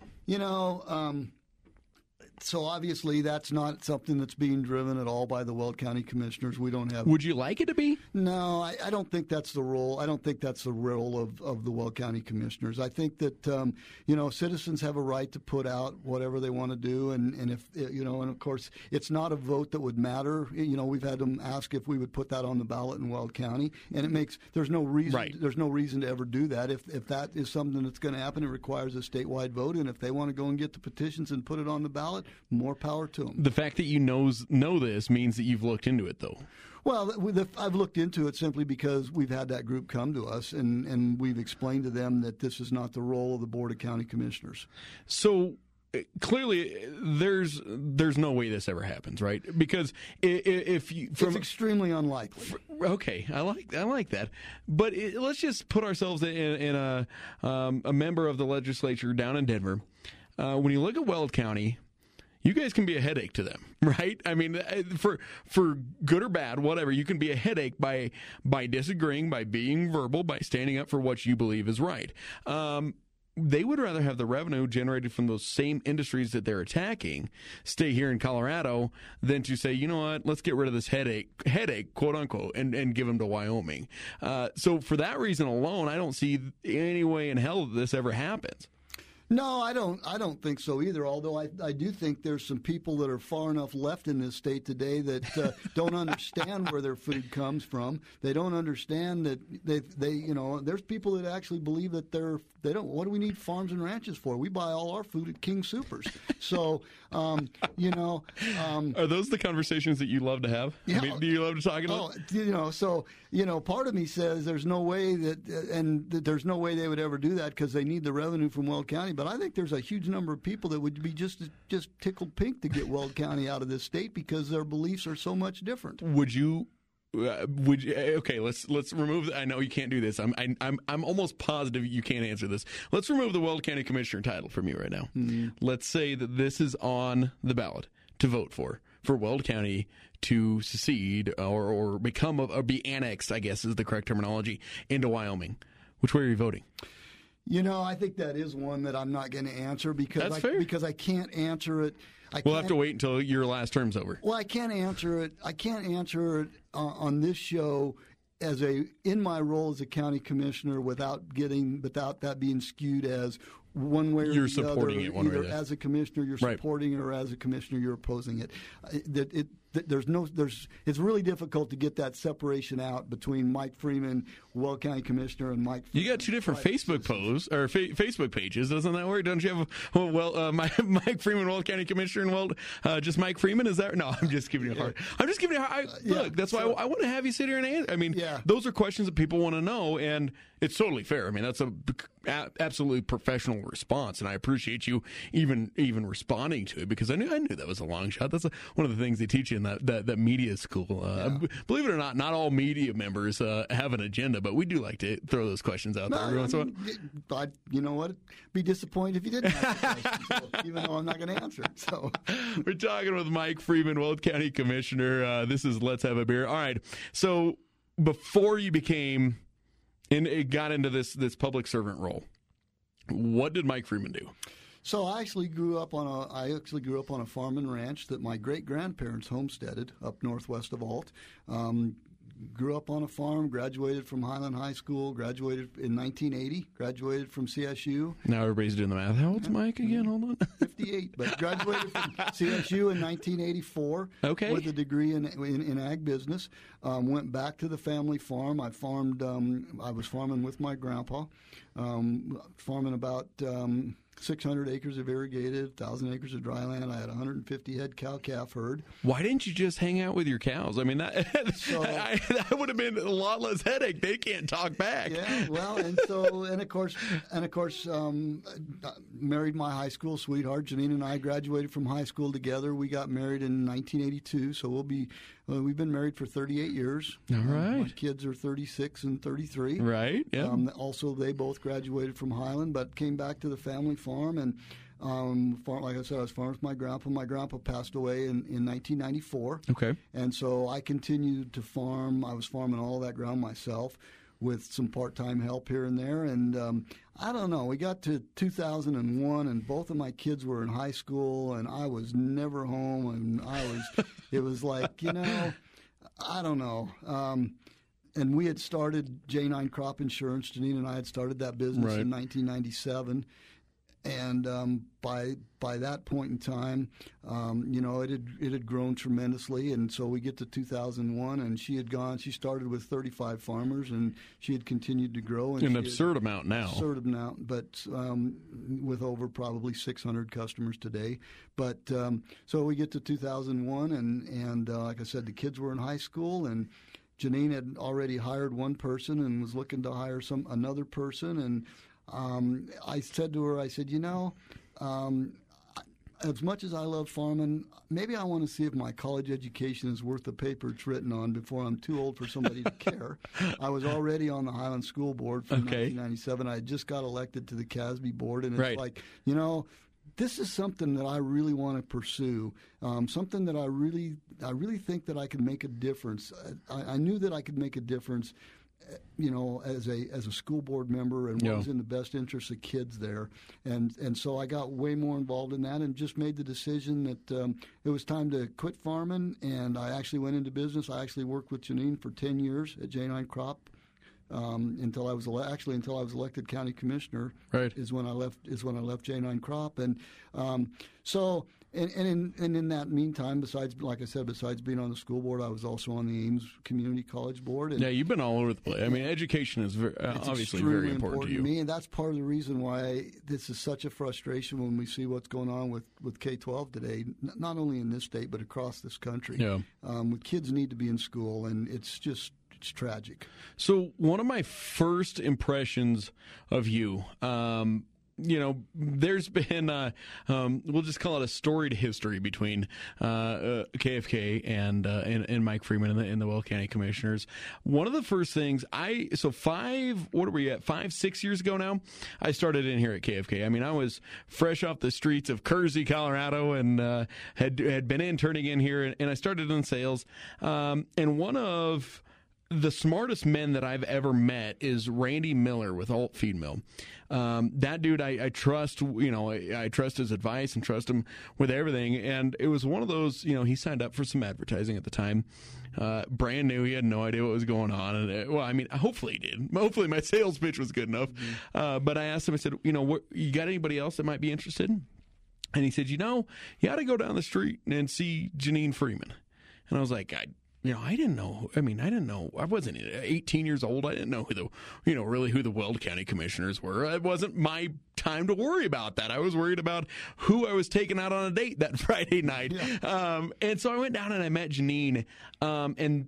So obviously that's not something that's being driven at all by the Weld County Commissioners. We don't have. Would you like it to be? No, I don't think that's the role. I don't think that's the role of the Weld County Commissioners. I think that citizens have a right to put out whatever they want to do, and if and of course it's not a vote that would matter. We've had them ask if we would put that on the ballot in Weld County, and there's no reason. Right. There's no reason to ever do that. If that is something that's going to happen, it requires a statewide vote, and if they want to go and get the petitions and put it on the ballot, more power to them. The fact that you know this means that you've looked into it, though. Well, I've looked into it simply because we've had that group come to us, and we've explained to them that this is not the role of the Board of County Commissioners. So clearly, there's no way this ever happens, right? Because if you, it's extremely unlikely. Okay, I like that. But let's just put ourselves in a member of the legislature down in Denver. When you look at Weld County, you guys can be a headache to them, right? I mean, for good or bad, whatever, you can be a headache by disagreeing, by being verbal, by standing up for what you believe is right. They would rather have the revenue generated from those same industries that they're attacking stay here in Colorado than to say, you know what, let's get rid of this headache, quote unquote, and give them to Wyoming. So for that reason alone, I don't see any way in hell that this ever happens. No, I don't think so either, although I do think there's some people that are far enough left in this state today that don't understand where their food comes from. They don't understand that there's people that actually believe that they don't. What do we need farms and ranches for? We buy all our food at King Soopers. So, Are those the conversations that you love to have? Yeah. I mean, do you love to talk about? Part of me says there's no way there's no way they would ever do that because they need the revenue from Weld County. But I think there's a huge number of people that would be just tickled pink to get Weld County out of this state because their beliefs are so much different. Would you? Okay, let's remove. I know you can't do this. I'm almost positive you can't answer this. Let's remove the Weld County Commissioner title from you right now. Mm-hmm. Let's say that this is on the ballot to vote for Weld County to secede or become or be annexed, I guess is the correct terminology, into Wyoming. Which way are you voting? I think that is one that I'm not going to answer because I can't answer it. We'll have to wait until your last term's over. Well, I can't answer it. I can't answer it on this show in my role as a county commissioner without that being skewed as one way or you're the supporting other, it one way or either the other. as a commissioner you're Right. supporting it, or as a commissioner you're opposing it. It's really difficult to get that separation out between Mike Freeman, Weld County Commissioner, and Mike. You got two different Facebook posts or Facebook pages. Doesn't that work? Don't you have Mike Freeman, Weld County Commissioner, and just Mike Freeman? Is that? No, I'm just giving you a hard. I'm just giving you a hard. Look, that's why I want to have you sit here and answer. I mean, those are questions that people want to know, and it's totally fair. I mean, that's a absolutely professional response, and I appreciate you even responding to it, because I knew that was a long shot. That's one of the things they teach you in that media school. Believe it or not all media members have an agenda, but we do like to throw those questions out there every once in a while. You know what? Be disappointed if you didn't ask the question, so, even though I'm not going to answer it. So we're talking with Mike Freeman, Weld County Commissioner. This is Let's Have a Beer. All right. So before you became and it got into this public servant role, what did Mike Freeman do? So I actually grew up on a farm and ranch that my great grandparents homesteaded up northwest of Alt. Grew up on a farm, graduated from Highland High School, graduated in 1980, graduated from CSU. Now everybody's doing the math. How old's Mike again? Hold on. 58, but graduated from CSU in 1984 with a degree in ag business. Went back to the family farm. I was farming with my grandpa, farming about 600 acres of irrigated, 1,000 acres of dry land. I had 150 head cow-calf herd. Why didn't you just hang out with your cows? I mean, that would have been a lot less headache. They can't talk back. Yeah, well, and of course, married my high school sweetheart. Janine and I graduated from high school together. We got married in 1982, so we've been married for 38 years. All right. My kids are 36 and 33. Right, yeah. Also, they both graduated from Highland, but came back to the family farm. And like I said, I was farming with my grandpa. My grandpa passed away in 1994. Okay. And so I continued to farm. I was farming all that ground myself with some part-time help here and there. And I don't know, we got to 2001, and both of my kids were in high school, and I was never home. And it was like, I don't know. And we had started J9 Crop Insurance. Janine and I had started that business in 1997. And by that point in time, it had grown tremendously. And so we get to 2001, and she started with 35 farmers, and she had continued to grow. And an absurd amount now. Absurd amount, but with over probably 600 customers today. But so we get to 2001, and like I said, the kids were in high school, and Janine had already hired one person and was looking to hire another person. And I said to her, as much as I love farming, maybe I want to see if my college education is worth the paper it's written on before I'm too old for somebody to care. I was already on the Highland School Board from 1997. I had just got elected to the CASB board, and it's like, this is something that I really want to pursue, something that I really think that I can make a difference. I knew that I could make a difference, as a school board member, and what was in the best interest of kids there. And so I got way more involved in that, and just made the decision that it was time to quit farming, and I actually went into business. I actually worked with Janine for 10 years at J9 Crop. Until I was elected county commissioner, is when I left J9 Crop, and in that meantime, besides being on the school board, I was also on the Ames Community College board. And you've been all over the place. I mean, education is obviously very important to you. Me, and that's part of the reason why this is such a frustration when we see what's going on with K-12 today, not only in this state but across this country. Kids need to be in school, and it's tragic. So one of my first impressions of you, there's been, we'll just call it a storied history between KFK and Mike Freeman and the Weld County Commissioners. One of the first things 5-6 years ago now, I started in here at KFK. I mean, I was fresh off the streets of Kersey, Colorado, and had been interning in here, and I started in sales. And one of the smartest men that I've ever met is Randy Miller with Alt Feed Mill. That dude, I trust. I trust his advice and trust him with everything. And it was one of those. He signed up for some advertising at the time. Brand new, he had no idea what was going on. And hopefully he did. Hopefully my sales pitch was good enough. Mm-hmm. But I asked him. I said, you got anybody else that might be interested? And he said, you ought to go down the street and see Janine Freeman. And I was like, I didn't know. I didn't know. I wasn't 18 years old. I didn't know who the Weld County commissioners were. It wasn't my time to worry about that. I was worried about who I was taking out on a date that Friday night. Yeah. And so I went down and I met Janine. And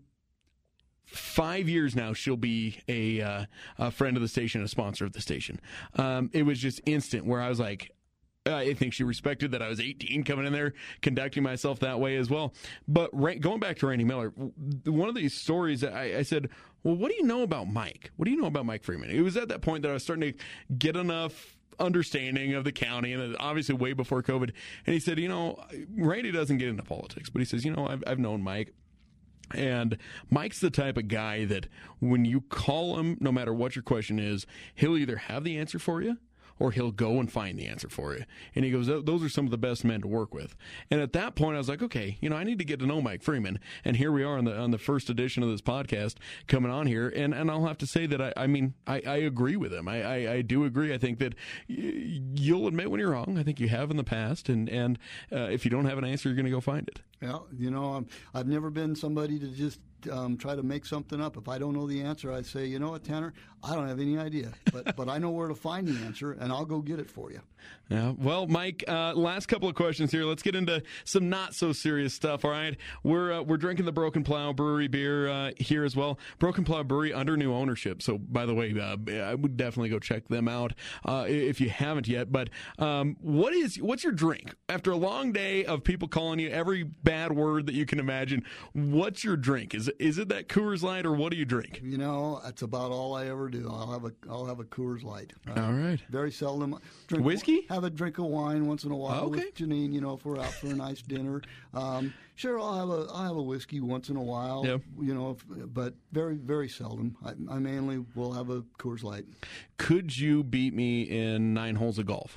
5 years now, she'll be a friend of the station, a sponsor of the station. It was just instant where I was like, I think she respected that I was 18 coming in there, conducting myself that way as well. But going back to Randy Miller, one of these stories, I said, well, what do you know about Mike? What do you know about Mike Freeman? It was at that point that I was starting to get enough understanding of the county, and obviously way before COVID. And he said, Randy doesn't get into politics, but he says, I've known Mike. And Mike's the type of guy that when you call him, no matter what your question is, he'll either have the answer for you, or he'll go and find the answer for you. And he goes, those are some of the best men to work with. And at that point, I was like, okay, I need to get to know Mike Freeman. And here we are on the first edition of this podcast coming on here. And I'll have to say that I agree with him. I do agree. I think that you'll admit when you're wrong. I think you have in the past. And if you don't have an answer, you're going to go find it. Yeah, I've never been somebody to just try to make something up. If I don't know the answer, I say, you know what, Tanner, I don't have any idea, but I know where to find the answer, and I'll go get it for you. Yeah. Well, Mike, last couple of questions here. Let's get into some not so serious stuff. All right, we're drinking the Broken Plow Brewery beer here as well. Broken Plow Brewery under new ownership. So, by the way, I would definitely go check them out if you haven't yet. But what's your drink after a long day of people calling you every bad word that you can imagine? What's your drink? Is it that Coors Light, or what do you drink? That's about all I ever do. I'll have a Coors Light. All right. Very seldom drink whiskey. Have a drink of wine once in a while okay. with Janine. If we're out for a nice dinner. Sure, I'll have a whiskey once in a while. Yep. But very, very seldom. I mainly will have a Coors Light. Could you beat me in 9 holes of golf?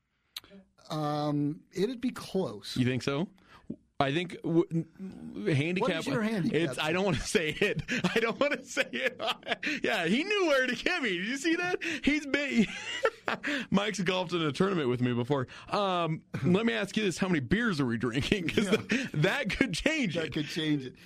It'd be close. You think so? I think handicap. What is your handicap? I don't want to say it. Yeah, he knew where to get me. Did you see that? He's been. Mike's golfed in a tournament with me before. Let me ask you this: how many beers are we drinking? Because that could change it. That could change it.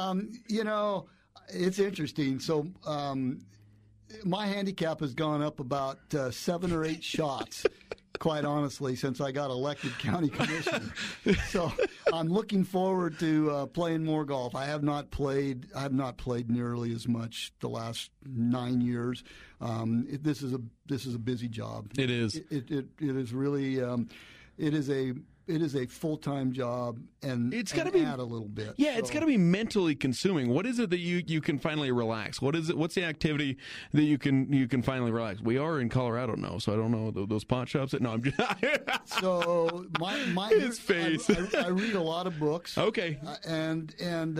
It's interesting. So. My handicap has gone up about 7 or 8 shots, quite honestly, since I got elected county commissioner. So I'm looking forward to playing more golf. I have not played nearly as much the last 9 years. This is a busy job. It is. It is really. It is a full-time job, and it's got to be add a little bit. Yeah, it's got to be mentally consuming. What is it that you can finally relax? What is it? What's the activity that you can finally relax? We are in Colorado now, so I don't know those pot shops. No, I'm just. So my his face. I read a lot of books. Okay, and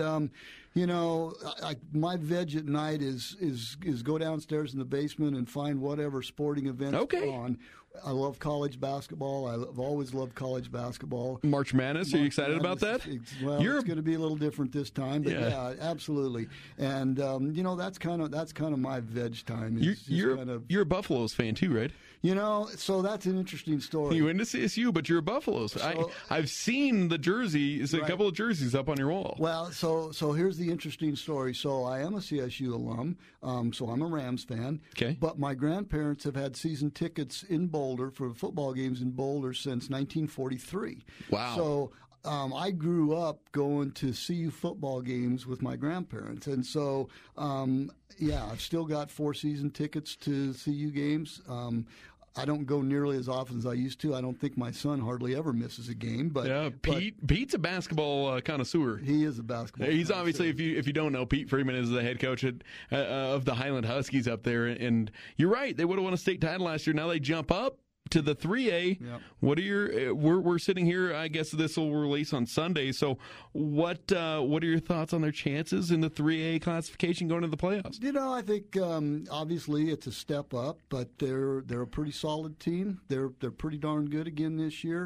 my veg at night is go downstairs in the basement and find whatever sporting events are on. I love college basketball. I've always loved college basketball. March Madness, are you excited about that? It's going to be a little different this time, but yeah absolutely. And that's kind of my veg time. You're a Buffaloes fan too, right? So that's an interesting story. You went to CSU, but you're a Buffaloes. I've seen the jerseys, a couple of jerseys up on your wall. Well, so here's the interesting story. So I am a CSU alum, so I'm a Rams fan. Okay. But my grandparents have had season tickets in Boulder for football games in Boulder since 1943. Wow. So I grew up going to CU football games with my grandparents. And so, I've still got 4 season tickets to CU games. I don't go nearly as often as I used to. I don't think my son hardly ever misses a game. But Pete's a basketball connoisseur. He is a basketball. He's obviously, if you don't know, Pete Freeman is the head coach of the Highland Huskies up there. And you're right, they would have won a state title last year. Now they jump up to the 3A. Yep. What are your? We're sitting here. I guess this will release on Sunday. So, what are your thoughts on their chances in the 3A classification going to the playoffs? I think obviously it's a step up, but they're a pretty solid team. They're pretty darn good again this year.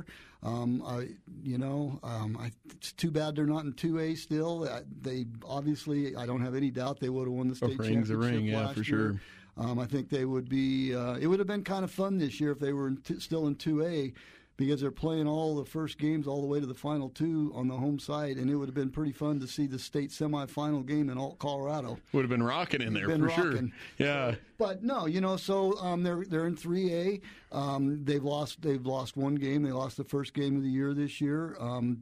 It's too bad they're not in 2A still. They obviously, I don't have any doubt they would have won the state championship yeah, last for year. sure. I think they would be. It would have been kind of fun this year if they were still in 2A, because they're playing all the first games all the way to the final two on the home side, and it would have been pretty fun to see the state semifinal game in Colorado. Would have been rocking in there for sure. Yeah. But no, so they're in 3A. They've lost one game. They lost the first game of the year this year.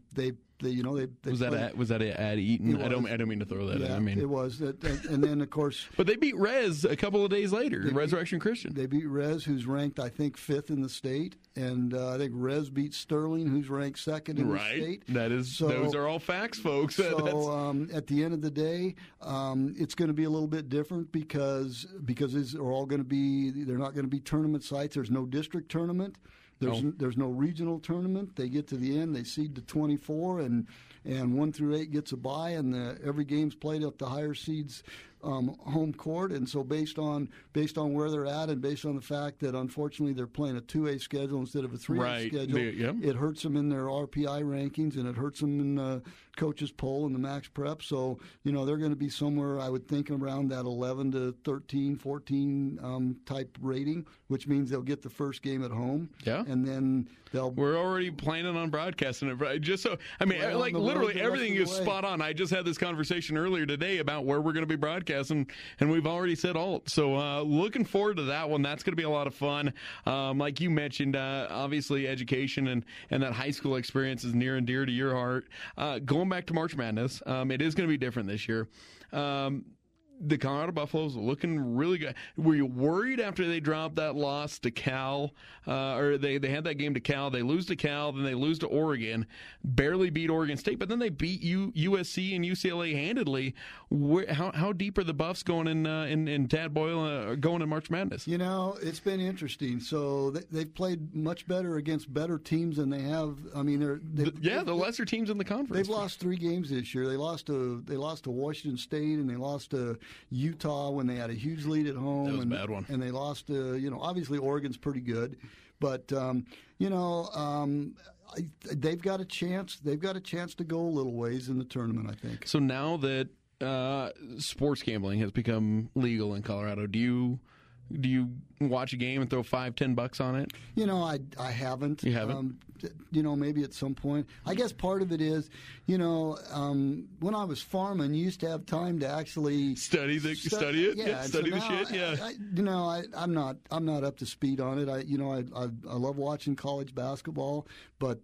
Was that at Eaton? I don't mean to throw that in. I mean, it was. And then of course, but they beat Res a couple of days later. Resurrection Christian. They beat Res, who's ranked I think 5th in the state, and I think Res beat Sterling, who's ranked 2nd in the state. That is. Those are all facts, folks. So at the end of the day, it's going to be a little bit different because these are all going to be. They're not going to be tournament sites. There's no district tournament. There's no regional tournament. They get to the end, they seed to 24, and 1 through 8 gets a bye, and every game's played at the higher seeds home court. And so based on where they're at, and based on the fact that unfortunately they're playing a 2A schedule instead of a 3A schedule, it hurts them in their RPI rankings, and it hurts them in the coaches poll and the max prep. So they're going to be somewhere, I would think, around that 11 to 13, 14 type rating, which means they'll get the first game at home. Yeah. And then we're already planning on broadcasting it. Just so, I mean, literally everything is spot on. I just had this conversation earlier today about where we're going to be broadcasting, and we've already said alt. So looking forward to that one. That's going to be a lot of fun. Like you mentioned, obviously education and that high school experience is near and dear to your heart. Going back to March Madness, it is going to be different this year. The Colorado Buffaloes looking really good. Were you worried after they dropped that loss to Cal, or they had that game to Cal? They lose to Cal, then they lose to Oregon, barely beat Oregon State, but then they beat USC and UCLA handedly. How deep are the Buffs going in Tad Boyle going in March Madness? It's been interesting. So they've played much better against better teams than they have. I mean, the lesser teams in the conference. They've lost 3 games this year. They lost to Washington State, and they lost to Utah when they had a huge lead at home. That was a bad one. And they lost to, obviously Oregon's pretty good. But, they've got a chance. They've got a chance to go a little ways in the tournament, I think. So now that sports gambling has become legal in Colorado, do you watch a game and throw $5-10 on it? I haven't. You haven't? Maybe at some point. I guess part of it is, when I was farming, you used to have time to actually study it. Yeah, study so the shit. Yeah. I'm not up to speed on it. I love watching college basketball, but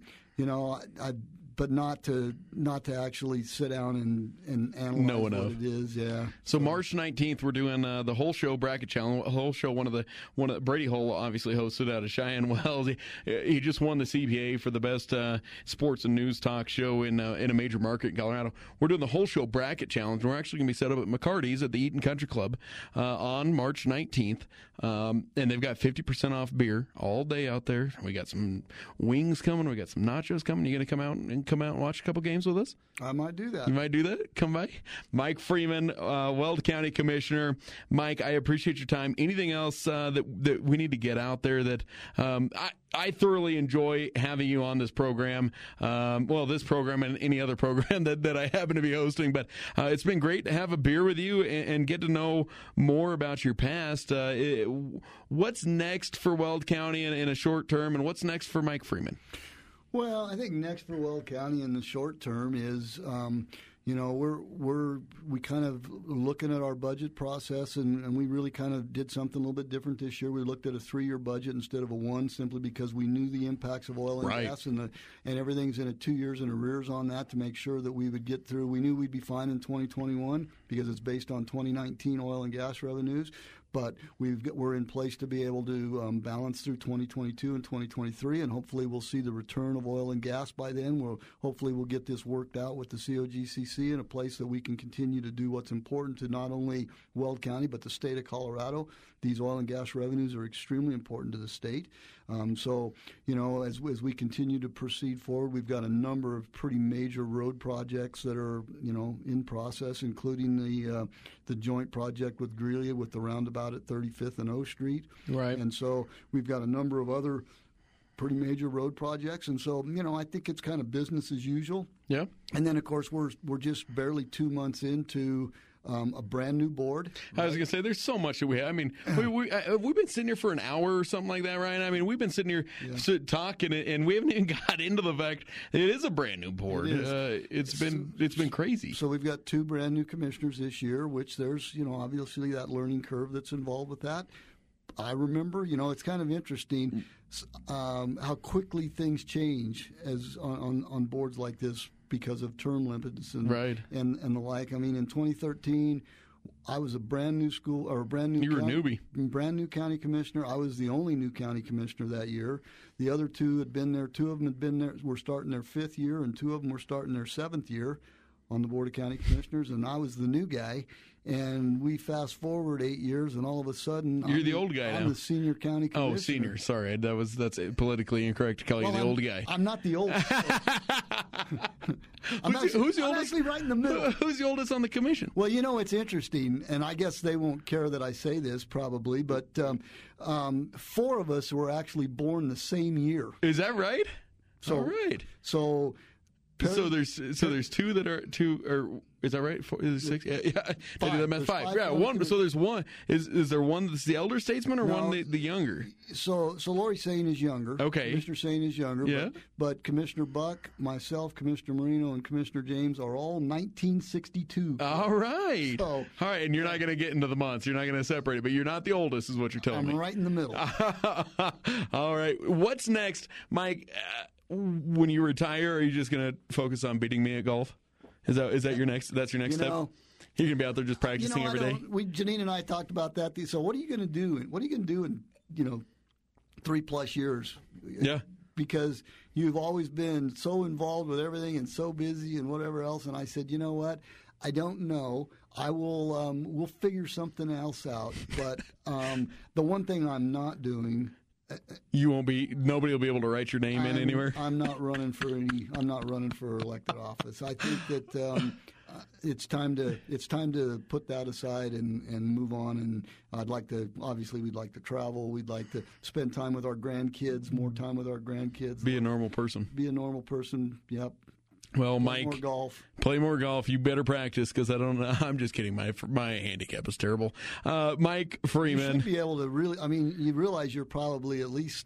but not to actually sit down and analyze what it is. Yeah. So March 19th, we're doing the whole show bracket challenge. Whole show. One of the Brady Hull obviously hosted out of Cheyenne Wells. He just won the CPA for the best sports and news talk show in a major market in Colorado. We're doing the whole show bracket challenge. We're actually going to be set up at McCarty's at the Eaton Country Club on March 19th, and they've got 50% off beer all day out there. We got some wings coming. We got some nachos coming. You going to come out and watch a couple games with us? I might do that. You might do that? Come by. Mike Freeman, Weld County Commissioner. Mike, I appreciate your time. Anything else that we need to get out there that I thoroughly enjoy having you on this program. This program and any other program that I happen to be hosting. But it's been great to have a beer with you and get to know more about your past. What's next for Weld County in a short term, and what's next for Mike Freeman? Well, I think next for Weld County in the short term is, we kind of looking at our budget process, and we really kind of did something a little bit different this year. We looked at a 3-year budget instead of a 1, simply because we knew the impacts of oil and gas, and everything's in 2 years in arrears on that to make sure that we would get through. We knew we'd be fine in 2021 because it's based on 2019 oil and gas revenues. But we're in place to be able to balance through 2022 and 2023, and hopefully we'll see the return of oil and gas by then. Hopefully we'll get this worked out with the COGCC in a place that we can continue to do what's important to not only Weld County but the state of Colorado. These oil and gas revenues are extremely important to the state. So, as we continue to proceed forward, we've got a number of pretty major road projects that are, in process, including the joint project with Greeley with the roundabout at 35th and O Street. Right. And so we've got a number of other pretty major road projects. And so, I think it's kind of business as usual. Yeah. And then, of course, we're just barely 2 months into a brand new board. I was going to say, there's so much that we have. I mean, we've been sitting here for an hour or something like that, Ryan. I mean, we've been sitting here talking, and we haven't even got into the fact that it is a brand new board. It's been crazy. So we've got 2 brand new commissioners this year, which there's, obviously that learning curve that's involved with that. I remember, it's kind of interesting how quickly things change as on boards like this because of term limits and the like. I mean, in 2013, I was a brand new county commissioner. I was the only new county commissioner that year. The other 2 had been there. 2 of them had been there. Were starting their 5th year, and 2 of them were starting their 7th year on the Board of County Commissioners, and I was the new guy. And we fast forward 8 years, and all of a sudden, you're the old guy now. I'm the senior county commissioner. Oh, senior. Sorry, that's politically incorrect to call you the old guy. I'm not the oldest. Who's the oldest? I'm actually right in the middle. Who's the oldest on the commission? Well, it's interesting, and I guess they won't care that I say this probably, but 4 of us were actually born the same year. Is that right? So, all right. So there's 2 that are 2 or. Is that right? 4, is it 6? Yeah. I did that math. 5. Yeah, 1. So there's 1. Is there one that's the elder statesman or one the younger? So Lori Sane is younger. Okay. Commissioner Sane is younger. Yeah. But Commissioner Buck, myself, Commissioner Marino, and Commissioner James are all 1962. All right. All right, and you're not going to get into the months. You're not going to separate it, but you're not the oldest is what you're telling me. I'm right in the middle. All right. What's next, Mike? When you retire, are you just going to focus on beating me at golf? Is that your next? That's your next step. You're gonna be out there just practicing every day. Janine and I talked about that. So what are you gonna do? What are you gonna do in 3+ years? Yeah. Because you've always been so involved with everything and so busy and whatever else. And I said, you know what? I don't know. I will. We'll figure something else out. But the one thing I'm not doing. You won't be. Nobody will be able to write your name in anywhere. I'm not running for elected office. I think that it's time to put that aside and move on. And we'd like to travel. We'd like to spend time with our grandkids, more time with our grandkids. Be a normal person. Yep. Well, Play Mike, play more golf. You better practice because I don't know. I'm just kidding. My handicap is terrible. Mike Freeman. You should be able to really. I mean, you realize you're probably at least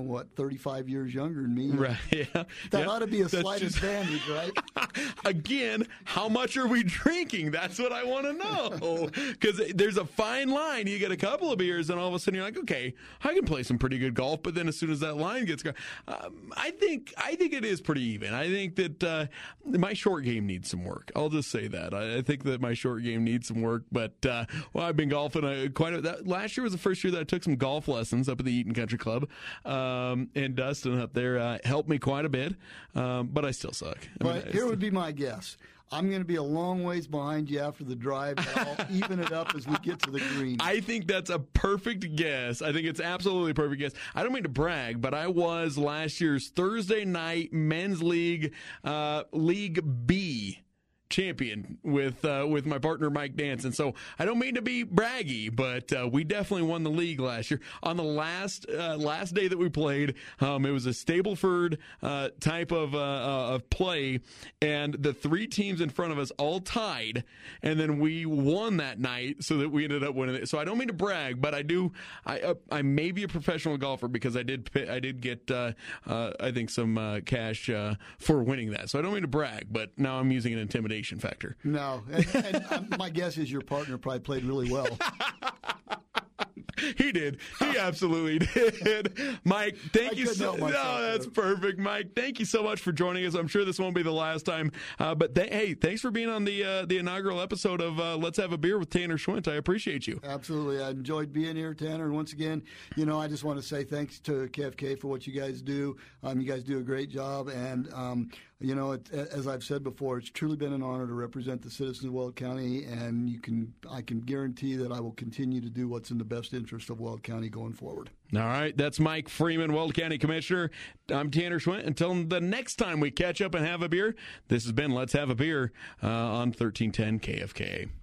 35 years younger than me. Right. Yeah. That ought to be a slight advantage, right? Again, how much are we drinking? That's what I want to know. Because there's a fine line. You get a couple of beers, and all of a sudden you're like, okay, I can play some pretty good golf. But then as soon as that line gets going, I think it is pretty even. I think that. My short game needs some work. I'll just say that. I think that my short game needs some work. But I've been golfing last year was the first year that I took some golf lessons up at the Eaton Country Club, and Dustin up there helped me quite a bit. But I still suck. Here would be my guess. I'm going to be a long ways behind you after the drive, but I'll even it up as we get to the green. I think that's a perfect guess. I think it's absolutely a perfect guess. I don't mean to brag, but I was last year's Thursday night men's league, League B champion with my partner Mike Danson. So I don't mean to be braggy, but we definitely won the league last year. On the last day that we played, it was a Stableford type of play, and the 3 teams in front of us all tied, and then we won that night, so that we ended up winning it. So I don't mean to brag, but I may be a professional golfer because I did get I think some cash for winning that. So I don't mean to brag, but now I'm using an intimidation factor. No, and my guess is your partner probably played really well. He did. He absolutely did. Mike, thank you so much. No, that's perfect. Mike, thank you so much for joining us. I'm sure this won't be the last time. But hey, thanks for being on the inaugural episode of Let's Have a Beer with Tanner Schwint. I appreciate you. Absolutely. I enjoyed being here, Tanner. And once again, I just want to say thanks to KFK for what you guys do. You guys do a great job. And You know, as I've said before, it's truly been an honor to represent the citizens of Weld County, and I can guarantee that I will continue to do what's in the best interest of Weld County going forward. All right, that's Mike Freeman, Weld County Commissioner. I'm Tanner Schwint. Until the next time we catch up and have a beer, this has been Let's Have a Beer on 1310 KFK.